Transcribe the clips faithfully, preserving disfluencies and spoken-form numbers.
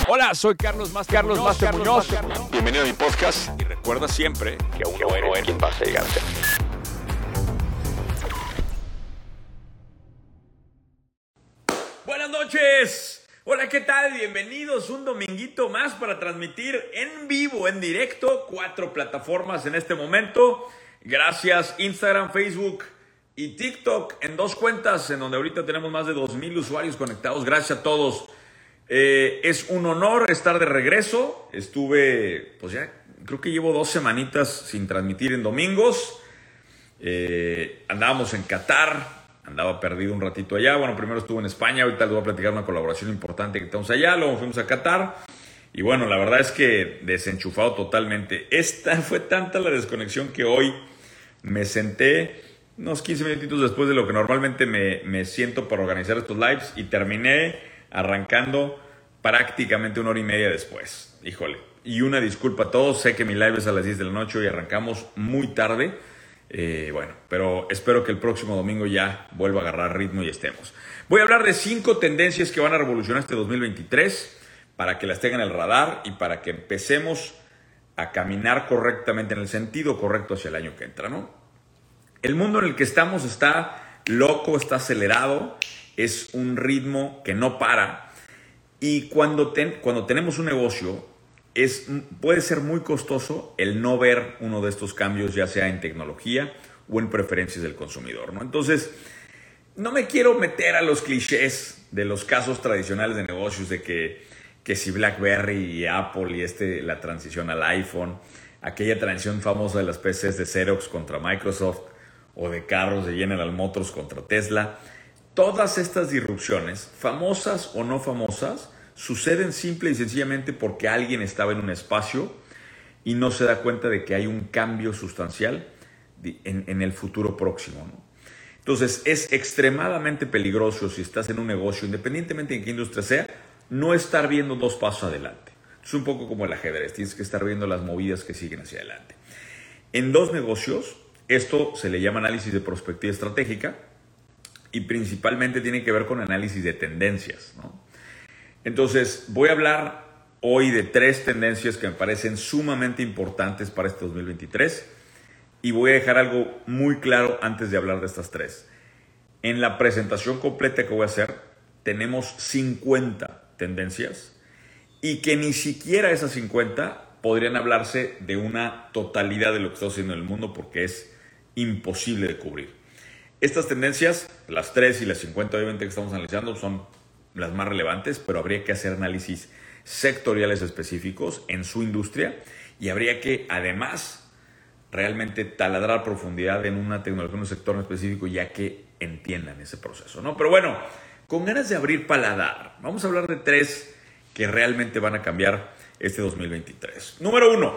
Hola, soy Carlos Master Carlos Muñoz, Master Muñoz. Muñoz. Bienvenido a mi podcast y recuerda siempre que aún no eres quien vas a llegar a ser. Buenas noches. Hola, ¿qué tal? Bienvenidos un dominguito más para transmitir en vivo, en directo, cuatro plataformas en este momento. Gracias Instagram, Facebook y TikTok en dos cuentas en donde ahorita tenemos más de dos mil usuarios conectados. Gracias a todos. Eh, es un honor estar de regreso. Estuve, pues ya creo que llevo dos semanitas sin transmitir en domingos. Eh, andábamos en Qatar, andaba perdido un ratito allá. Bueno, primero estuve en España, ahorita les voy a platicar una colaboración importante que estamos allá. Luego fuimos a Qatar. Y bueno, la verdad es que desenchufado totalmente. Esta fue tanta la desconexión que hoy me senté unos quince minutitos después de lo que normalmente me, me siento para organizar estos lives y terminé arrancando prácticamente una hora y media después. Híjole. Y una disculpa a todos. Sé que mi live es a las diez de la noche y arrancamos muy tarde. Eh, bueno, pero espero que el próximo domingo ya vuelva a agarrar ritmo y estemos. Voy a hablar de cinco tendencias que van a revolucionar este dos mil veintitrés para que las tengan en el radar y para que empecemos a caminar correctamente en el sentido correcto hacia el año que entra, ¿no? El mundo en el que estamos está loco, está acelerado, es un ritmo que no para y cuando, ten, cuando tenemos un negocio es, puede ser muy costoso el no ver uno de estos cambios, ya sea en tecnología o en preferencias del consumidor, ¿no? Entonces, no me quiero meter a los clichés de los casos tradicionales de negocios de que que si BlackBerry y Apple y este, la transición al iPhone, aquella transición famosa de las P Cs de Xerox contra Microsoft o de carros de General Motors contra Tesla, todas estas disrupciones, famosas o no famosas, suceden simple y sencillamente porque alguien estaba en un espacio y no se da cuenta de que hay un cambio sustancial en, en el futuro próximo, ¿no? Entonces, es extremadamente peligroso si estás en un negocio, independientemente de qué industria sea, no estar viendo dos pasos adelante. Es un poco como el ajedrez, tienes que estar viendo las movidas que siguen hacia adelante. En dos negocios, esto se le llama análisis de perspectiva estratégica y principalmente tiene que ver con análisis de tendencias, ¿no? Entonces, voy a hablar hoy de tres tendencias que me parecen sumamente importantes para este dos mil veintitrés y voy a dejar algo muy claro antes de hablar de estas tres. En la presentación completa que voy a hacer, tenemos cincuenta tendencias y que ni siquiera esas cincuenta podrían hablarse de una totalidad de lo que está haciendo en el mundo porque es imposible de cubrir. Estas tendencias, las tres y las cincuenta obviamente que estamos analizando, son las más relevantes, pero habría que hacer análisis sectoriales específicos en su industria y habría que además realmente taladrar a profundidad en una tecnología, en un sector en específico, ya que entiendan ese proceso, ¿no? Pero bueno, con ganas de abrir paladar, vamos a hablar de tres que realmente van a cambiar este dos mil veintitrés. Número uno,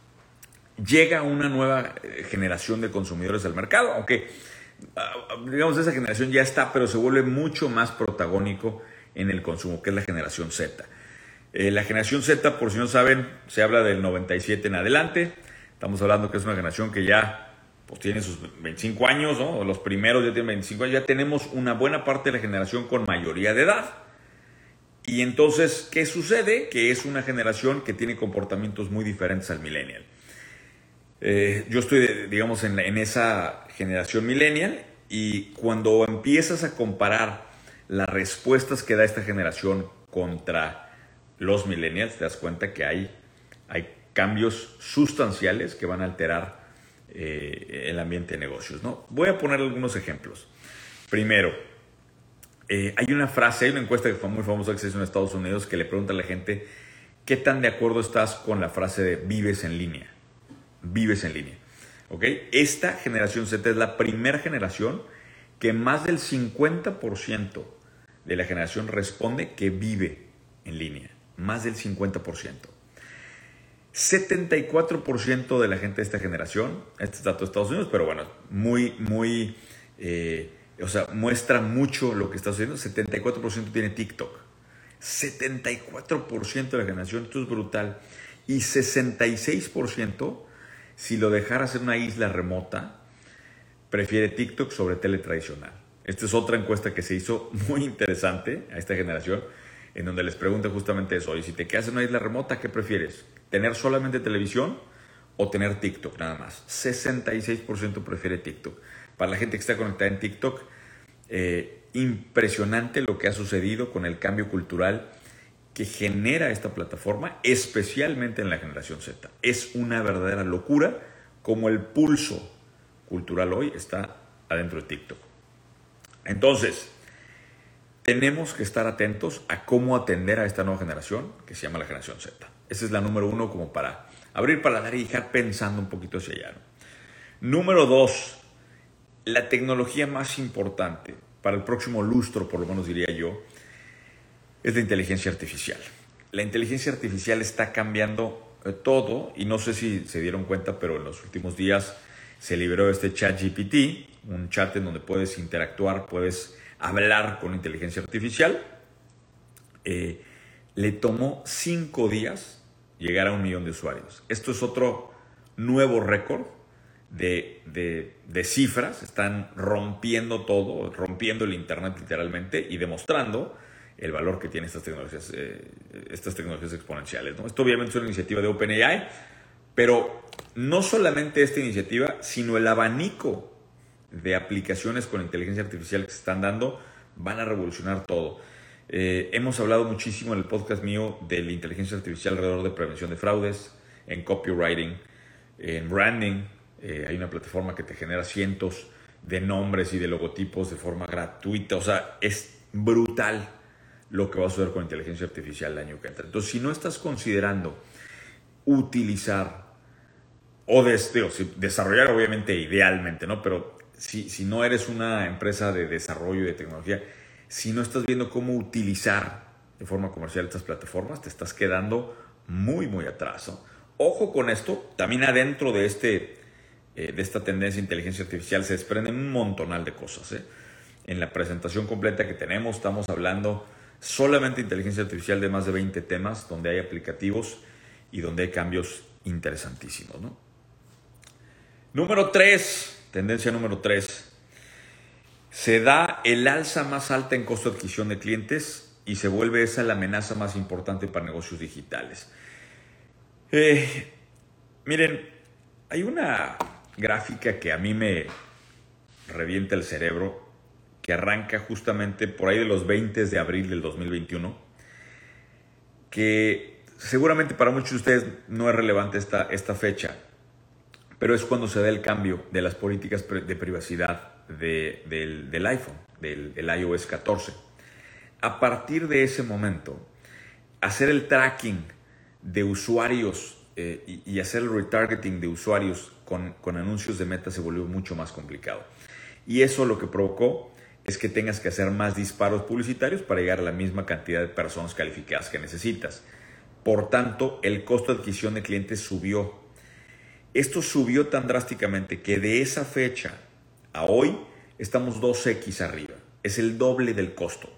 llega una nueva generación de consumidores al mercado, aunque digamos esa generación ya está, pero se vuelve mucho más protagónico en el consumo, que es la generación Z. Eh, la generación Z, por si no saben, se habla del noventa y siete en adelante. Estamos hablando que es una generación que ya pues tiene sus veinticinco años, ¿no? Los primeros ya tienen veinticinco años, ya tenemos una buena parte de la generación con mayoría de edad. Y entonces, ¿qué sucede? Que es una generación que tiene comportamientos muy diferentes al millennial. Eh, yo estoy, digamos, en, la, en esa generación millennial y cuando empiezas a comparar las respuestas que da esta generación contra los millennials, te das cuenta que hay, hay cambios sustanciales que van a alterar eh, el ambiente de negocios, ¿no? Voy a poner algunos ejemplos. Primero, eh, hay una frase, hay una encuesta que fue muy famosa que se hizo en Estados Unidos que le pregunta a la gente ¿qué tan de acuerdo estás con la frase de vives en línea? Vives en línea. ¿Ok? Esta generación Z es la primera generación que más del cincuenta por ciento de la generación responde que vive en línea. Más del cincuenta por ciento. setenta y cuatro por ciento de la gente de esta generación, este es dato de Estados Unidos, pero bueno, muy, muy, eh, o sea, muestra mucho lo que está sucediendo. setenta y cuatro por ciento tiene TikTok. setenta y cuatro por ciento de la generación, esto es brutal. Y sesenta y seis por ciento, si lo dejaras en una isla remota, prefiere TikTok sobre tele tradicional. Esta es otra encuesta que se hizo muy interesante a esta generación. en donde les pregunto justamente eso. Oye, si te quedas en una isla remota, ¿qué prefieres? ¿Tener solamente televisión o tener TikTok nada más? sesenta y seis por ciento prefiere TikTok. Para la gente que está conectada en TikTok, eh, impresionante lo que ha sucedido con el cambio cultural que genera esta plataforma, especialmente en la generación Z. Es una verdadera locura como el pulso cultural hoy está adentro de TikTok. Entonces, tenemos que estar atentos a cómo atender a esta nueva generación que se llama la generación Z. Esa es la número uno, como para abrir paladar y dejar pensando un poquito hacia allá, ¿no? Número dos, la tecnología más importante para el próximo lustro, por lo menos diría yo, es la inteligencia artificial. La inteligencia artificial está cambiando eh, todo, y no sé si se dieron cuenta, pero en los últimos días se liberó este ChatGPT, un chat en donde puedes interactuar, puedes hablar con inteligencia artificial. Eh, le tomó cinco días llegar a un millón de usuarios. Esto es otro nuevo récord de, de, de cifras. Están rompiendo todo, rompiendo el internet literalmente y demostrando el valor que tienen estas tecnologías, eh, estas tecnologías exponenciales, ¿no? Esto obviamente es una iniciativa de OpenAI, pero no solamente esta iniciativa, sino el abanico de aplicaciones con inteligencia artificial que se están dando van a revolucionar todo. Eh, hemos hablado muchísimo en el podcast mío de la inteligencia artificial alrededor de prevención de fraudes, en copywriting, en branding. Eh, hay una plataforma que te genera cientos de nombres y de logotipos de forma gratuita. O sea, es brutal lo que va a suceder con inteligencia artificial el año que entra. Entonces, si no estás considerando utilizar o des, digo, desarrollar, obviamente, idealmente, ¿no? Pero si, si no eres una empresa de desarrollo de tecnología, si no estás viendo cómo utilizar de forma comercial estas plataformas, te estás quedando muy, muy atrás, ¿no? Ojo con esto, también adentro de, este, eh, de esta tendencia de inteligencia artificial se desprenden un montonal de cosas, ¿eh? En la presentación completa que tenemos estamos hablando solamente de inteligencia artificial de más de veinte temas, donde hay aplicativos y donde hay cambios interesantísimos, ¿no? Número tres, tendencia número tres. Se da el alza más alta en costo de adquisición de clientes y se vuelve esa la amenaza más importante para negocios digitales. Eh, miren, hay una gráfica que a mí me revienta el cerebro, que arranca justamente por ahí de los veinte de abril del dos mil veintiuno, que seguramente para muchos de ustedes no es relevante esta, esta fecha, pero es cuando se da el cambio de las políticas de privacidad de, del, del iPhone, del, del i O S catorce. A partir de ese momento, hacer el tracking de usuarios eh, y, y hacer el retargeting de usuarios con, con anuncios de Meta se volvió mucho más complicado. Y eso lo que provocó es que tengas que hacer más disparos publicitarios para llegar a la misma cantidad de personas calificadas que necesitas. Por tanto, el costo de adquisición de clientes subió. Esto subió tan drásticamente que de esa fecha a hoy estamos dos equis arriba. Es el doble del costo.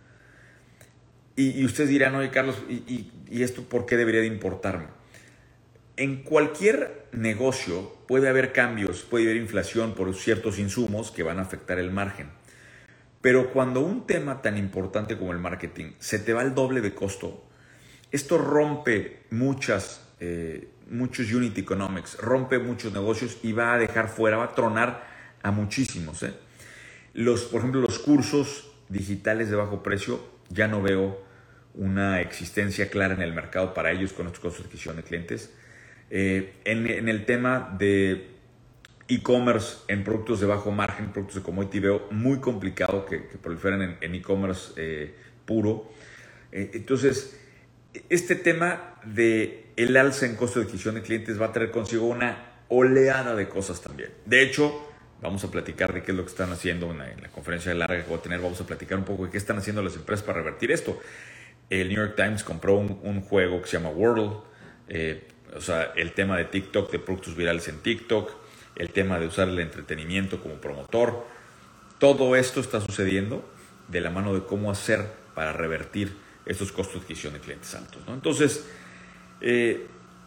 Y, y ustedes dirán, oye Carlos, ¿y, y, ¿y esto por qué debería de importarme? En cualquier negocio puede haber cambios, puede haber inflación por ciertos insumos que van a afectar el margen. Pero cuando un tema tan importante como el marketing se te va al doble de costo, esto rompe muchas, eh, muchos unit economics, rompe muchos negocios y va a dejar fuera, va a tronar a muchísimos, ¿eh? Los, por ejemplo, los cursos digitales de bajo precio, ya no veo una existencia clara en el mercado para ellos con estos costos de adquisición de clientes. Eh, en, en el tema de e-commerce en productos de bajo margen, productos de commodity, veo muy complicado que, que proliferen en, en e-commerce eh, puro. Eh, entonces, este tema de el alza en costo de adquisición de clientes va a traer consigo una oleada de cosas también. De hecho, vamos a platicar de qué es lo que están haciendo en la, en la conferencia larga que voy a tener. Vamos a platicar un poco de qué están haciendo las empresas para revertir esto. El New York Times compró un, un juego que se llama Wordle. Eh, o sea, el tema de TikTok, de productos virales en TikTok, el tema de usar el entretenimiento como promotor. Todo esto está sucediendo de la mano de cómo hacer para revertir estos costos de adquisición de clientes altos, ¿no? Entonces, eh,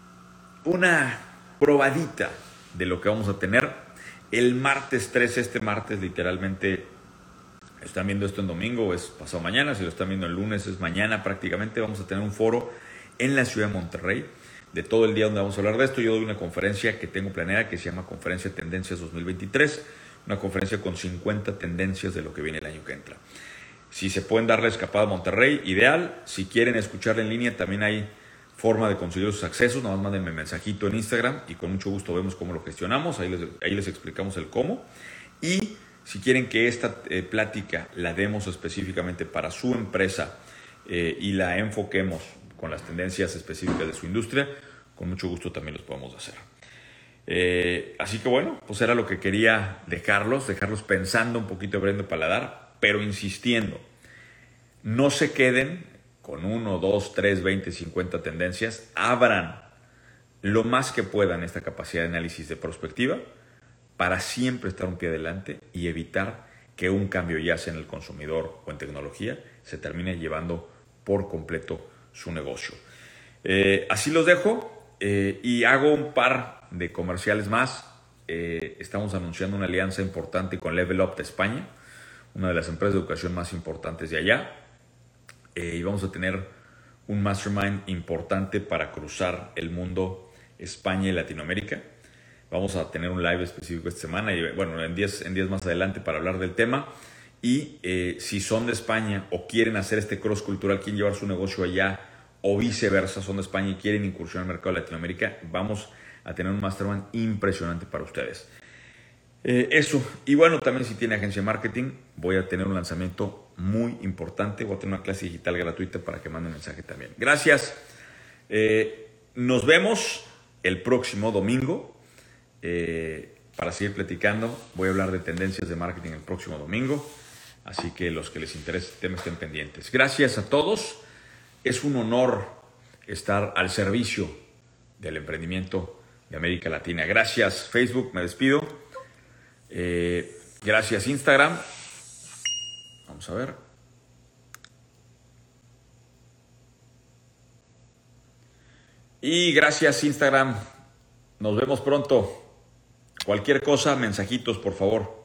una probadita de lo que vamos a tener el martes trece, este martes literalmente están viendo esto en domingo, es pasado mañana. Si lo están viendo el lunes, es mañana prácticamente. Vamos a tener un foro en la ciudad de Monterrey de todo el día donde vamos a hablar de esto. Yo doy una conferencia que tengo planeada que se llama Conferencia Tendencias dos mil veintitrés, una conferencia con cincuenta tendencias de lo que viene el año que entra. Si se pueden dar la escapada a Monterrey, ideal. Si quieren escucharla en línea, también hay forma de conseguir sus accesos. Nada más mándenme mensajito en Instagram y con mucho gusto vemos cómo lo gestionamos. Ahí les, ahí les explicamos el cómo. Y si quieren que esta eh, plática la demos específicamente para su empresa eh, y la enfoquemos con las tendencias específicas de su industria, con mucho gusto también los podemos hacer. Eh, así que bueno, pues era lo que quería dejarlos, dejarlos pensando un poquito, abriendo paladar, pero insistiendo, no se queden con uno, dos, tres, veinte, cincuenta tendencias, abran lo más que puedan esta capacidad de análisis de prospectiva para siempre estar un pie adelante y evitar que un cambio, ya sea en el consumidor o en tecnología, se termine llevando por completo su negocio. Eh, así los dejo eh, y hago un par de comerciales más. Eh, estamos anunciando una alianza importante con Level Up de España, una de las empresas de educación más importantes de allá. Eh, y vamos a tener un mastermind importante para cruzar el mundo España y Latinoamérica. Vamos a tener un live específico esta semana y bueno, en días, en días más adelante para hablar del tema. Y eh, si son de España o quieren hacer este cross cultural, quieren llevar su negocio allá o viceversa, son de España y quieren incursionar en el mercado de Latinoamérica, vamos a tener un mastermind impresionante para ustedes. Eh, eso. Y bueno, también si tiene agencia de marketing, voy a tener un lanzamiento muy importante. Voy a tener una clase digital gratuita para que manden mensaje también. Gracias. Eh, nos vemos el próximo domingo. Eh, para seguir platicando, voy a hablar de tendencias de marketing el próximo domingo, así que los que les interese el tema estén pendientes. Gracias a todos, es un honor estar al servicio del emprendimiento de América Latina. Gracias Facebook, me despido. Eh, gracias Instagram, vamos a ver. Y gracias Instagram, nos vemos pronto. Cualquier cosa, mensajitos, por favor.